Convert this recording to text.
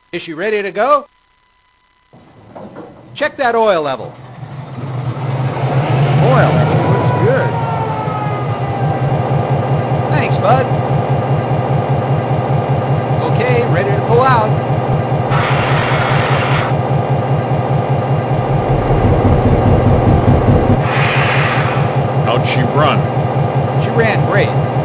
Is she ready to go? Check that oil level. Oil level looks good. Thanks, Bud. Okay, ready to pull out. How'd she run? She ran great.